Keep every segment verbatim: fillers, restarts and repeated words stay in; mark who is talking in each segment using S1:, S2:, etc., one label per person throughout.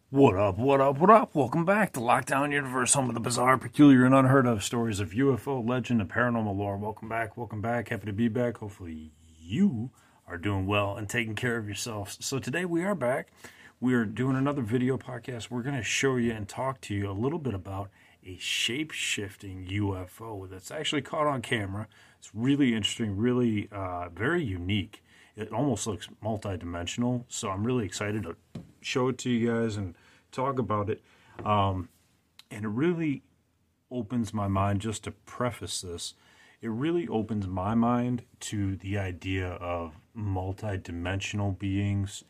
S1: What up, what up, what up? Welcome back to Lockdown Universe, home of the bizarre, peculiar, and unheard of stories of U F O, legend, and paranormal lore. Welcome back, welcome back. Happy to be back. Hopefully you are doing well and taking care of yourselves. So today we are back. We are doing another video podcast. We're going to show you and talk to you a little bit about a shape-shifting U F O that's actually caught on camera. It's really interesting, really uh, very unique. It almost looks multi-dimensional, so I'm really excited to show it to you guys and talk about it. Um, and it really opens my mind, just to preface this, it really opens my mind to the idea of multi-dimensional beings,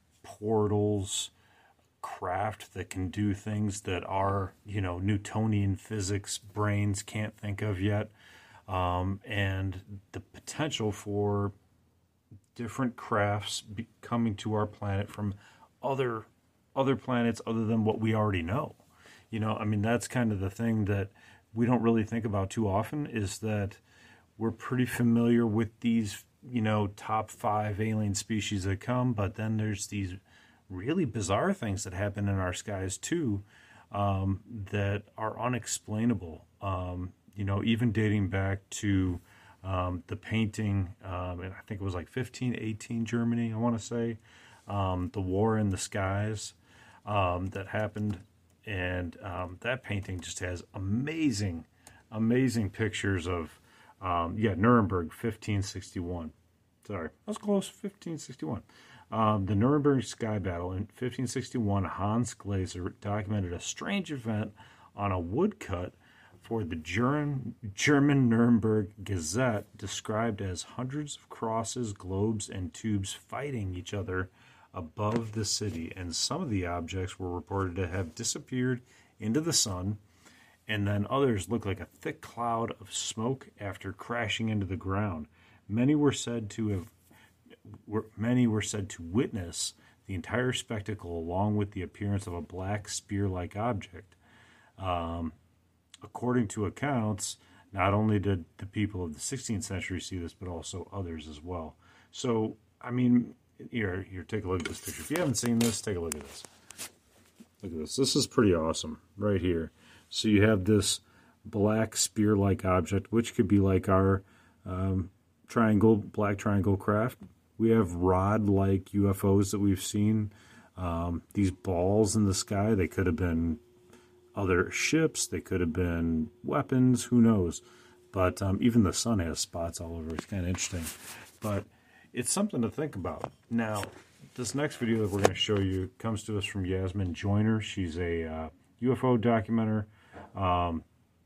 S1: portals, craft that can do things that our, you know, Newtonian physics brains can't think of yet. Um, and the potential for different crafts be coming to our planet from other other planets other than what we already know. You know, I mean, that's kind of the thing that we don't really think about too often, is that we're pretty familiar with these, you know, top five alien species that come, but then there's these really bizarre things that happen in our skies too, um, that are unexplainable. Um, you know, even dating back to Um, the painting, um, and I think it was like fifteen eighteen Germany, I want to say, um, the War in the Skies um, that happened. And um, that painting just has amazing, amazing pictures of, um, yeah, Nuremberg, fifteen sixty-one. Sorry, I was close, fifteen sixty-one. Um, the Nuremberg Sky Battle in fifteen sixty-one, Hans Glaser documented a strange event on a woodcut for the German, German Nuremberg Gazette, described as hundreds of crosses, globes, and tubes fighting each other above the city. And some of the objects were reported to have disappeared into the sun, and then others looked like a thick cloud of smoke after crashing into the ground. Many were said to have, were, many were said to witness the entire spectacle, along with the appearance of a black spear-like object. Um, According to accounts, not only did the people of the sixteenth century see this, but also others as well. So, I mean, here, here, take a look at this picture. If you haven't seen this, take a look at this. Look at this. This is pretty awesome right here. So you have this black spear-like object, which could be like our um, triangle, black triangle craft. We have rod-like U F Os that we've seen. Um, these balls in the sky, they could have been other ships, they could have been weapons, who knows. But um, even the sun has spots all over. It's kind of interesting. But it's something to think about. Now, this next video that we're going to show you comes to us from Yasmin Joyner. She's a uh, U F O documenter. Um,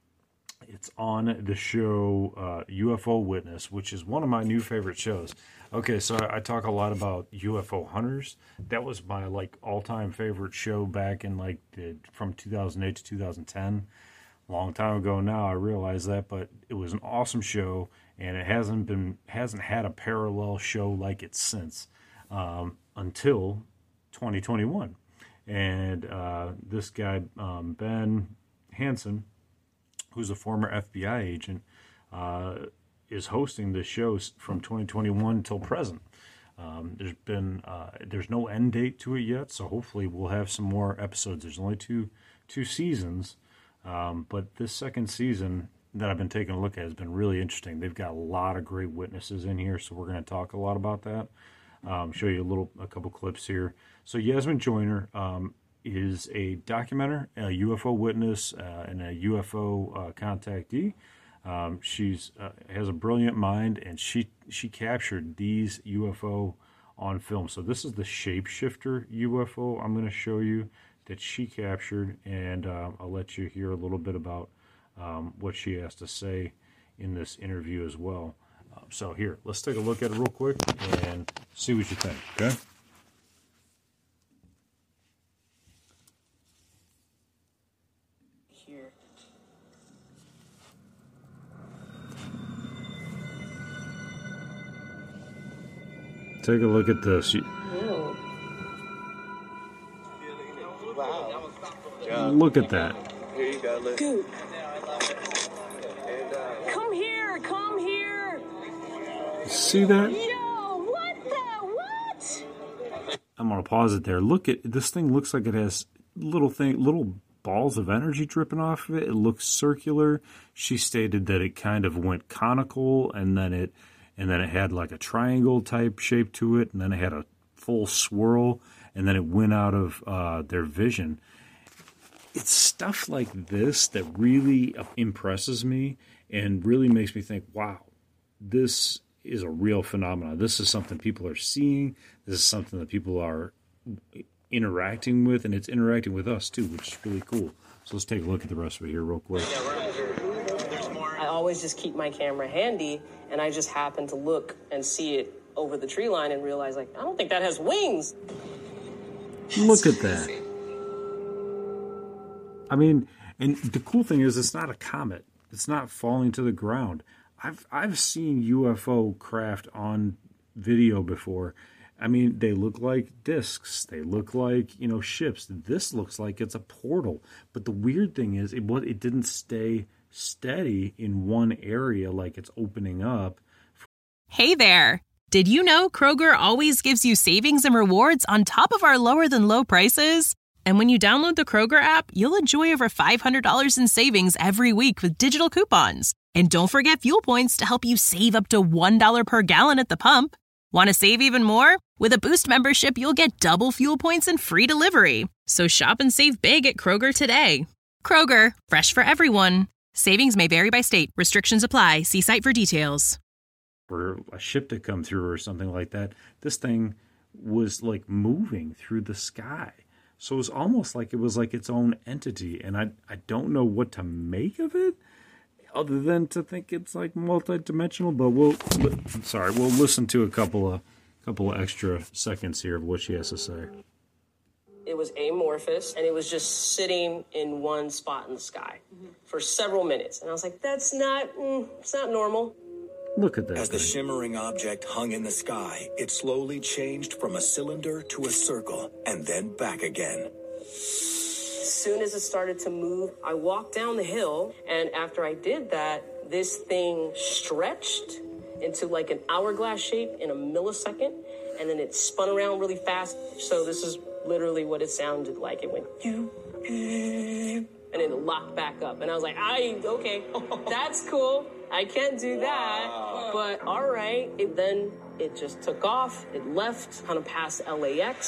S1: it's on the show uh, U F O Witness, which is one of my new favorite shows. Okay, so I, I talk a lot about U F O hunters. That was my like all-time favorite show back in like the, from two thousand eight to two thousand ten. Long time ago now, I realize that, but it was an awesome show, and it hasn't been hasn't had a parallel show like it since um, until twenty twenty-one. And uh, this guy um, Ben Hansen, who's a former F B I agent, uh, is hosting this show from twenty twenty-one till present. Um, there's been uh, there's no end date to it yet, so hopefully we'll have some more episodes. There's only two two seasons, um, but this second season that I've been taking a look at has been really interesting. They've got a lot of great witnesses in here, so we're going to talk a lot about that. Um, show you a little a couple clips here. So Yasmin Joyner um, is a documenter, a U F O witness, uh, and a U F O uh, contactee. Um, she's uh, has a brilliant mind, and she she captured these U F O on film. So this is the shapeshifter U F O I'm going to show you that she captured, and uh, I'll let you hear a little bit about um, what she has to say in this interview as well. Um, so here, let's take a look at it real quick and see what you think, okay? Take a look at this. You, wow. Look at that.
S2: Here you go, look.
S3: Dude. Come here, come here.
S1: See that?
S3: Yo, what the, what?
S1: I'm going to pause it there. Look at this thing. Looks like it has little thing, little balls of energy dripping off of it. It looks circular. She stated that it kind of went conical, and then it and then it had like a triangle type shape to it, and then it had a full swirl, and then it went out of uh, their vision. It's stuff like this that really impresses me and really makes me think, wow, this is a real phenomenon. This is something people are seeing. This is something that people are interacting with, and it's interacting with us too, which is really cool. So let's take a look at the rest of it here real quick.
S3: I always just keep my camera handy, and I just happen to look and see it over the tree line and realize, like, I don't think that has wings.
S1: Look at that. I mean, and the cool thing is it's not a comet. It's not falling to the ground. I've I've seen U F O craft on video before. I mean, they look like discs. They look like, you know, ships. This looks like it's a portal. But the weird thing is it it didn't stay steady in one area like it's opening up.
S2: Hey there. Did you know Kroger always gives you savings and rewards on top of our lower than low prices? And when you download the Kroger app, you'll enjoy over five hundred dollars in savings every week with digital coupons. And don't forget fuel points to help you save up to one dollar per gallon at the pump. Want to save even more? With a Boost membership, you'll get double fuel points and free delivery. So shop and save big at Kroger today. Kroger, fresh for everyone. Savings may vary by state. Restrictions apply. See site for details.
S1: For a ship to come through or something like that, this thing was like moving through the sky. So it was almost like it was like its own entity, and I I don't know what to make of it, other than to think it's like multidimensional. But we'll I'm sorry, we'll listen to a couple of couple of extra seconds here of what she has to say.
S3: It was amorphous, and it was just sitting in one spot in the sky mm-hmm. for several minutes. And I was like, that's not, mm, it's not normal.
S1: Look at that.
S4: As
S1: thing.
S4: the shimmering object hung in the sky, it slowly changed from a cylinder to a circle, and then back again.
S3: As soon as it started to move, I walked down the hill, and after I did that, this thing stretched into like an hourglass shape in a millisecond, and then it spun around really fast. So this is literally what it sounded like. It went, and it locked back up. And I was like, I, okay, that's cool. I can't do that, wow. But all right. It, then it just took off. It left, kind of past L A X.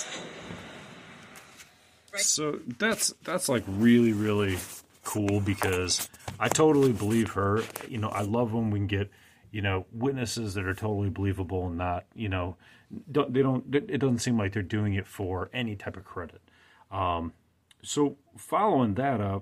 S1: So that's that's like really, really cool because I totally believe her. You know, I love when we can get, you know, witnesses that are totally believable and not, you know, don't, they don't, it doesn't seem like they're doing it for any type of credit. Um, so following that up,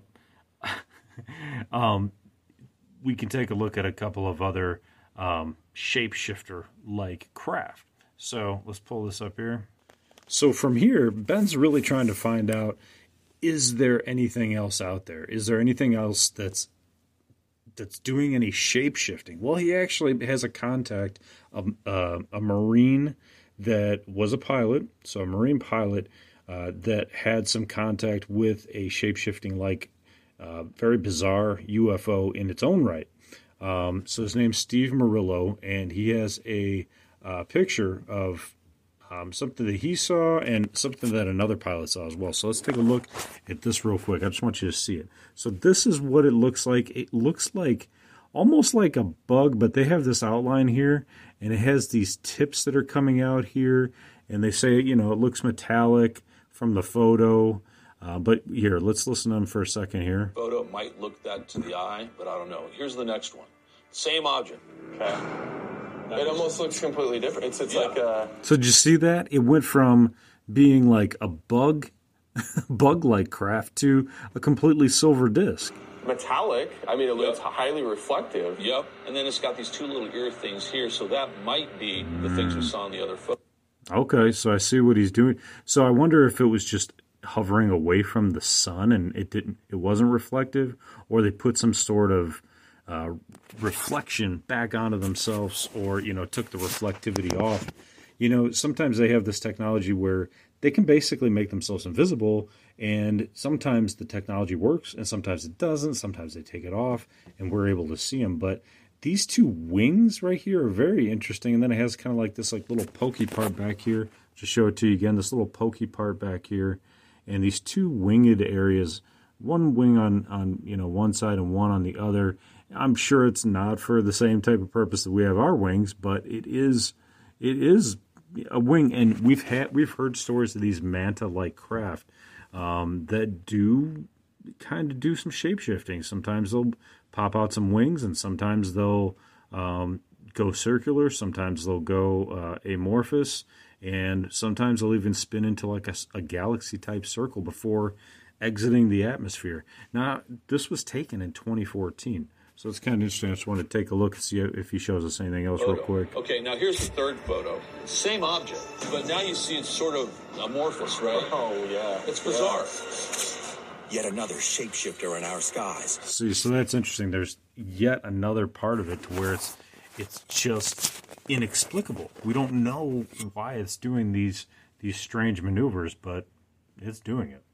S1: um, we can take a look at a couple of other um, shapeshifter-like craft. So let's pull this up here. So from here, Ben's really trying to find out, is there anything else out there? Is there anything else that's that's doing any shape-shifting? Well, he actually has a contact, um, uh, a Marine that was a pilot, so a Marine pilot uh, that had some contact with a shape-shifting-like Uh, very bizarre U F O in its own right. Um, so his name's Steve Murillo, and he has a uh, picture of um, something that he saw and something that another pilot saw as well. So let's take a look at this real quick. I just want you to see it. So this is what it looks like. It looks like almost like a bug, but they have this outline here, and it has these tips that are coming out here, and they say, you know, it looks metallic from the photo. Uh, but here, let's listen to them for a second here.
S5: Photo might look that to the eye, but I don't know. Here's the next one. Same object.
S6: Okay. It almost looks completely different. It's, it's yeah. like a...
S1: So did you see that? It went from being like a bug, bug-like craft to a completely silver disc.
S6: Metallic. I mean, it looks
S5: yep.
S6: highly reflective.
S5: Yep. And then it's got these two little ear things here, so that might be the mm. things we saw in the other photo.
S1: Okay, so I see what he's doing. So I wonder if it was just hovering away from the sun and it didn't, it wasn't reflective, or they put some sort of uh, reflection back onto themselves, or, you know, took the reflectivity off. You know, sometimes they have this technology where they can basically make themselves invisible, and sometimes the technology works and sometimes it doesn't. Sometimes they take it off and we're able to see them. But these two wings right here are very interesting. And then it has kind of like this like little pokey part back here. Just show it to you again, this little pokey part back here. and these two winged areas, one wing on, on you know one side and one on the other. I'm sure it's not for the same type of purpose that we have our wings, but it is it is a wing, and we've had we've heard stories of these manta-like craft um, that do kind of do some shape-shifting. Sometimes they'll pop out some wings, and sometimes they'll um, go circular, sometimes they'll go uh, amorphous, and sometimes they'll even spin into like a, a galaxy-type circle before exiting the atmosphere. Now, this was taken in twenty fourteen, so it's kind of interesting. I just want to take a look and see if he shows us anything else
S5: photo.
S1: real quick.
S5: Okay, now here's the third photo. Same object, but now you see it's sort of amorphous, right?
S6: Oh, yeah.
S5: It's bizarre.
S4: Yet another shapeshifter in our skies.
S1: See, so that's interesting. There's yet another part of it to where it's it's just inexplicable. We don't know why it's doing these these strange maneuvers, but it's doing it.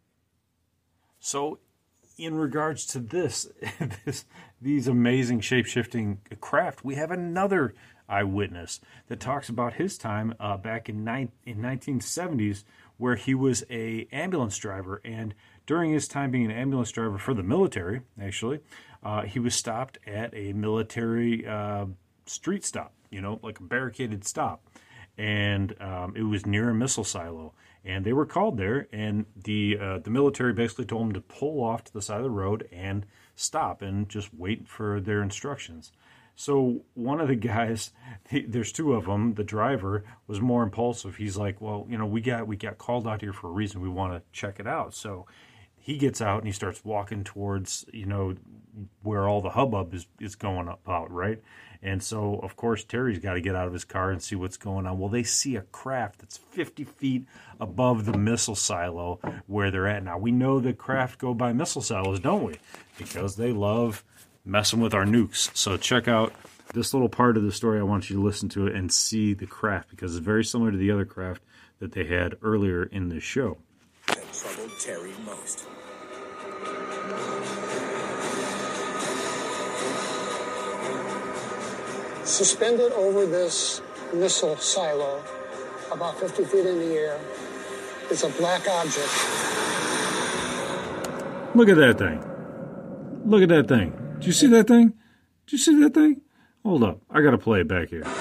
S1: So, in regards to this, this these amazing shape-shifting craft, we have another eyewitness that talks about his time uh, back in nine, in nineteen seventies, where he was a ambulance driver, and during his time being an ambulance driver for the military, actually, uh, he was stopped at a military uh, street stop, you know, like a barricaded stop, and um, it was near a missile silo. And they were called there, and the uh, the military basically told them to pull off to the side of the road and stop and just wait for their instructions. So one of the guys, he, there's two of them, the driver was more impulsive. He's like, well, you know, we got we got called out here for a reason. We want to check it out. So he gets out and he starts walking towards, you know, where all the hubbub is, is going about, right? And so, of course, Terry's got to get out of his car and see what's going on. Well, they see a craft that's fifty feet above the missile silo where they're at. Now, we know that craft go by missile silos, don't we? Because they love messing with our nukes. So check out this little part of the story. I want you to listen to it and see the craft, because it's very similar to the other craft that they had earlier in this show.
S4: That troubled Terry most.
S7: Suspended over this missile silo, about fifty feet in the air, is a black object.
S1: Look at that thing. Look at that thing. Did you see that thing? Did you see that thing? Hold up. I got to play it back here.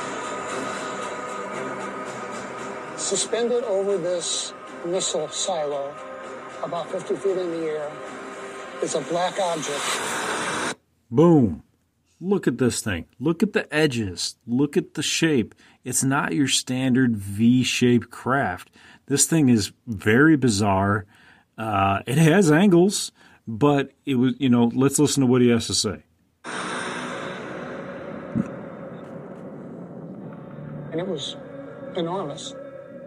S7: Suspended over this missile silo, about fifty feet in the air, is a black object.
S1: Boom. Look at this thing. Look at the edges. Look at the shape. It's not your standard V-shaped craft. This thing is very bizarre. Uh, it has angles, but it was, you know, let's listen to what he has to say.
S7: And it was enormous.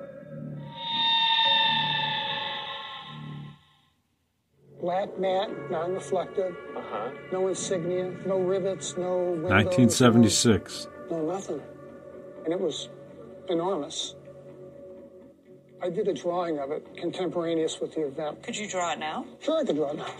S7: Black matte, non-reflective,
S6: Uh-huh.
S7: no insignia, no rivets, no windows.
S1: nineteen seventy-six.
S7: No, no nothing. And it was enormous. I did a drawing of it, contemporaneous with the event.
S8: Could you draw it now?
S7: Sure, I could draw it now.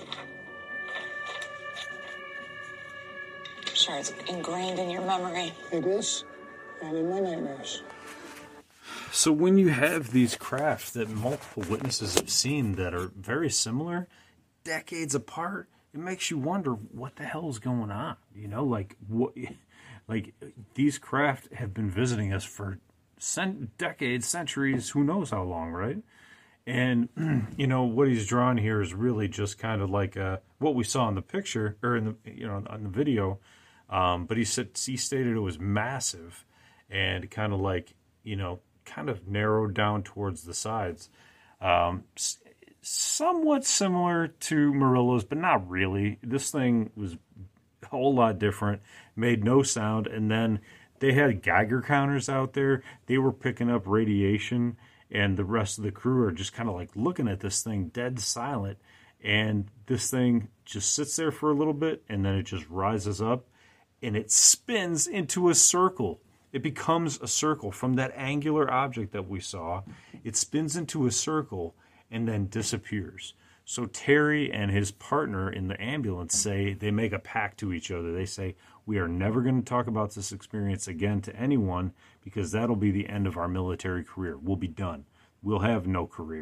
S8: Sure, it's ingrained in your memory.
S7: It is, and in my nightmares.
S1: So when you have these crafts that multiple witnesses have seen that are very similar, decades apart, it makes you wonder what the hell is going on. You know, like what, like these craft have been visiting us for cent- decades, centuries, who knows how long, right? And you know what he's drawn here is really just kind of like uh, what we saw in the picture or in the you know on the video. Um, but he said he stated it was massive and kind of like you know kind of narrowed down towards the sides. Um, somewhat similar to Murillo's, but not really. This thing was a whole lot different, made no sound, and then they had Geiger counters out there. They were picking up radiation, and the rest of the crew are just kind of like looking at this thing dead silent, and this thing just sits there for a little bit, and then it just rises up, and it spins into a circle. It becomes a circle from that angular object that we saw. It spins into a circle and then disappears. So Terry and his partner in the ambulance say, they make a pact to each other. They say, we are never going to talk about this experience again to anyone because that'll be the end of our military career. We'll be done. We'll have no career.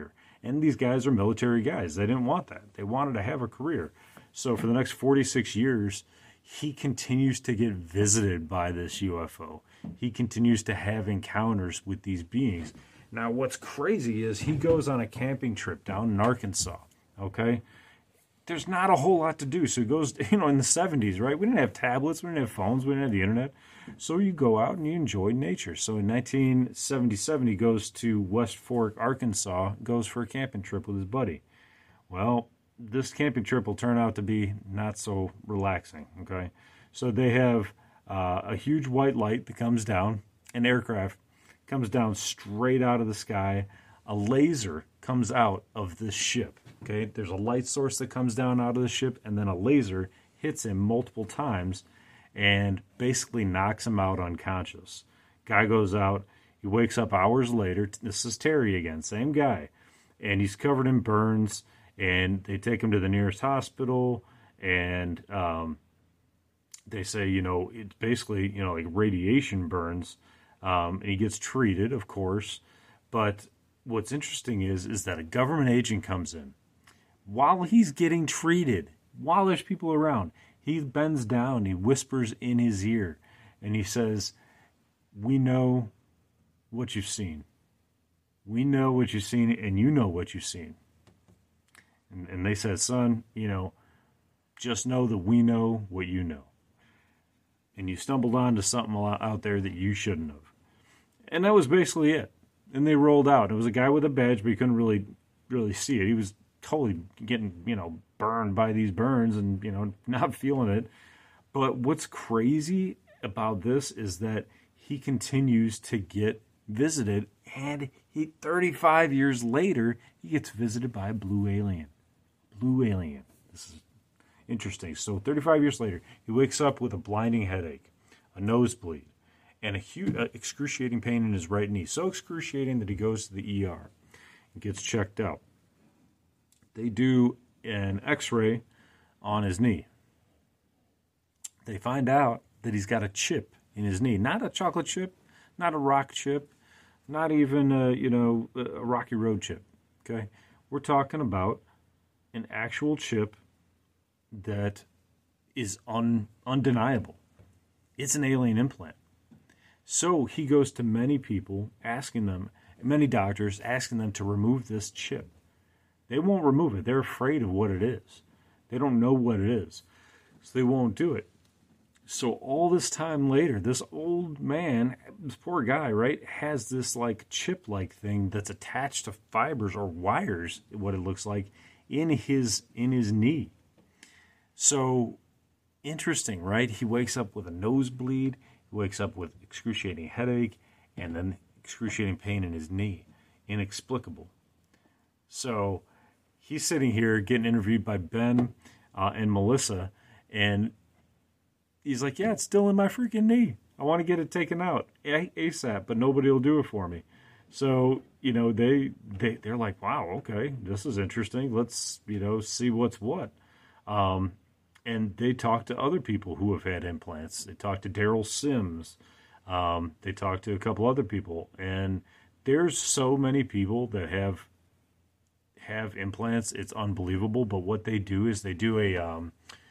S1: And these guys are military guys. They didn't want that. They wanted to have a career. So for the next forty-six years, he continues to get visited by this U F O. He continues to have encounters with these beings. Now, what's crazy is he goes on a camping trip down in Arkansas, okay? There's not a whole lot to do. So he goes, you know, in the seventies, right? We didn't have tablets. We didn't have phones. We didn't have the internet. So you go out and you enjoy nature. So in nineteen seventy-seven, he goes to West Fork, Arkansas, goes for a camping trip with his buddy. Well, this camping trip will turn out to be not so relaxing, okay? So they have uh, a huge white light that comes down, an aircraft comes down straight out of the sky. A laser comes out of this ship, okay? There's a light source that comes down out of the ship, and then a laser hits him multiple times and basically knocks him out unconscious. Guy goes out. He wakes up hours later. This is Terry again, same guy. And he's covered in burns, and they take him to the nearest hospital, and um, they say, you know, it's basically, you know, like radiation burns. Um, and he gets treated, of course. But what's interesting is, is that a government agent comes in. While he's getting treated, while there's people around, he bends down, he whispers in his ear, and he says, we know what you've seen. We know what you've seen, and you know what you've seen. And, and they said, son, you know, just know that we know what you know. And you stumbled onto something out there that you shouldn't have. And that was basically it. And they rolled out. It was a guy with a badge, but you couldn't really, really see it. He was totally getting, you know, burned by these burns and, you know, not feeling it. But what's crazy about this is that he continues to get visited, and he, thirty-five years later, he gets visited by a blue alien. Blue alien. This is interesting. So thirty-five years later, he wakes up with a blinding headache, a nosebleed, and a huge, uh, excruciating pain in his right knee. So excruciating that he goes to the E R and gets checked out. They do an x-ray on his knee. They find out that he's got a chip in his knee. Not a chocolate chip, not a rock chip, not even a, you know, a Rocky Road chip. Okay? We're talking about an actual chip that is un, undeniable. It's an alien implant. So he goes to many people asking them, many doctors asking them to remove this chip. They won't remove it. They're afraid of what it is. They don't know what it is. So they won't do it. So all this time later, this old man, this poor guy, right, has this like chip-like thing that's attached to fibers or wires, what it looks like, in his in his knee. So interesting, right? He wakes up with a nosebleed, he wakes up with excruciating headache, and then excruciating pain in his knee. Inexplicable. So he's sitting here getting interviewed by Ben uh, and Melissa, and he's like, yeah, it's still in my freaking knee. I want to get it taken out ASAP, but nobody will do it for me. So, you know, they, they, they're like, wow, okay, this is interesting. Let's, you know, see what's what. Um, and they talk to other people who have had implants. They talk to Daryl Sims. Um, they talk to a couple other people. And there's so many people that have have implants. It's unbelievable. But what they do is they do a um,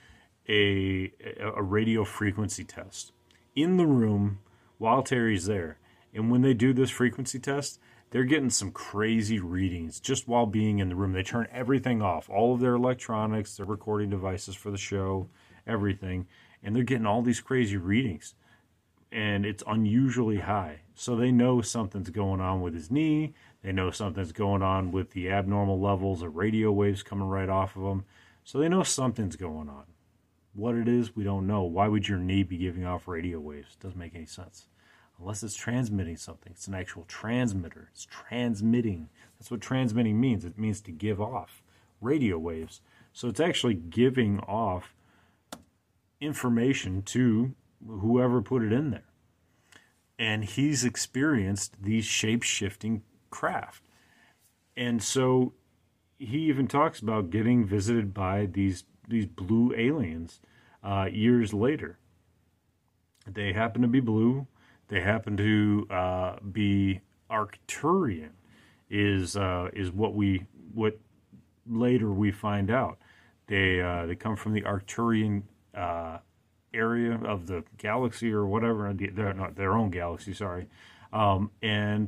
S1: a a radio frequency test in the room while Terry's there. And when they do this frequency test, they're getting some crazy readings just while being in the room. They turn everything off, all of their electronics, their recording devices for the show, everything, and they're getting all these crazy readings. And it's unusually high. So they know something's going on with his knee. They know something's going on with the abnormal levels of radio waves coming right off of him. So they know something's going on. What it is, we don't know. Why would your knee be giving off radio waves? It doesn't make any sense. Unless it's transmitting something. It's an actual transmitter. It's transmitting. That's what transmitting means. It means to give off radio waves. So it's actually giving off information to whoever put it in there. And he's experienced these shape-shifting craft. And so he even talks about getting visited by these these blue aliens uh, years later. They happen to be blue. They happen to uh, be Arcturian, is uh, is what we what later we find out. They uh, they come from the Arcturian uh, area of the galaxy or whatever. They're not their own galaxy, sorry. Um, and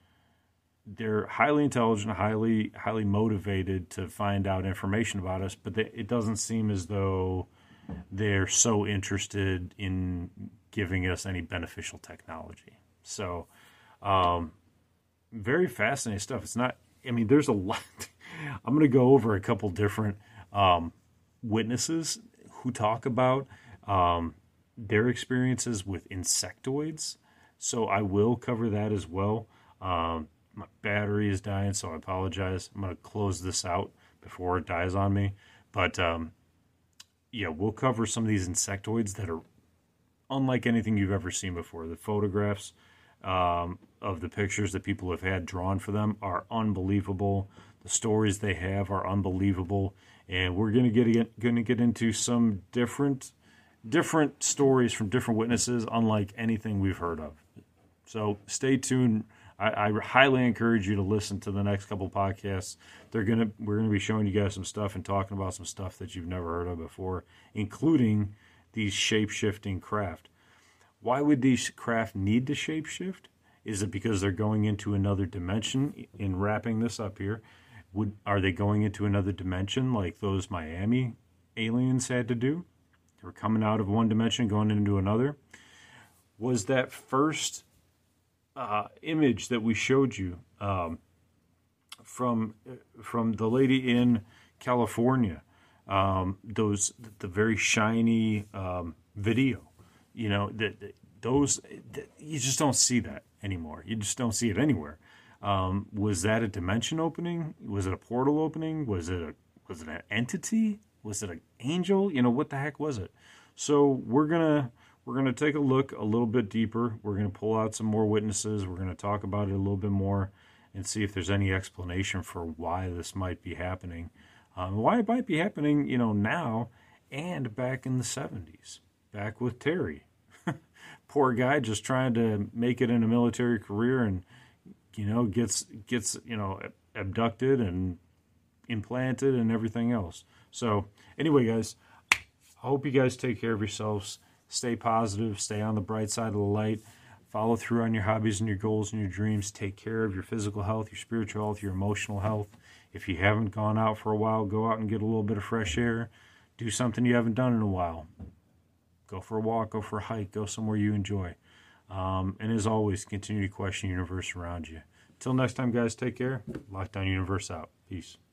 S1: they're highly intelligent, highly highly motivated to find out information about us, but they, it doesn't seem as though they're so interested in giving us any beneficial technology. So, um, very fascinating stuff. It's not, I mean, there's a lot. I'm going to go over a couple different um, witnesses who talk about um, their experiences with insectoids. So I will cover that as well. Um, my battery is dying, so I apologize. I'm going to close this out before it dies on me. But, um, yeah, we'll cover some of these insectoids that are unlike anything you've ever seen before. The photographs um, of the pictures that people have had drawn for them are unbelievable. The stories they have are unbelievable. And we're going to get going to get into some different different stories from different witnesses, unlike anything we've heard of. So stay tuned. I, I highly encourage you to listen to the next couple podcasts. They're gonna we're gonna be showing you guys some stuff and talking about some stuff that you've never heard of before, including these shape-shifting craft. Why would these craft need to shape-shift? Is it because they're going into another dimension? In wrapping this up here, would are they going into another dimension like those Miami aliens had to do? They were coming out of one dimension, going into another. Was that first uh, image that we showed you um, from from the lady in California? Um, those the very shiny um, video, you know, that those that, you just don't see that anymore. You just don't see it anywhere. Um, was that a dimension opening? Was it a portal opening? Was it a was it an entity? Was it an angel? You know, what the heck was it? So we're gonna we're gonna take a look a little bit deeper. We're gonna pull out some more witnesses. We're gonna talk about it a little bit more and see if there's any explanation for why this might be happening. Um, why it might be happening, you know, now and back in the seventies, back with Terry. Poor guy just trying to make it in a military career and, you know, gets, gets you know, abducted and implanted and everything else. So anyway, guys, I hope you guys take care of yourselves. Stay positive. Stay on the bright side of the light. Follow through on your hobbies and your goals and your dreams. Take care of your physical health, your spiritual health, your emotional health. If you haven't gone out for a while, go out and get a little bit of fresh air. Do something you haven't done in a while. Go for a walk, go for a hike, go somewhere you enjoy. Um, and as always, continue to question the universe around you. Until next time, guys, take care. Lockdown Universe out. Peace.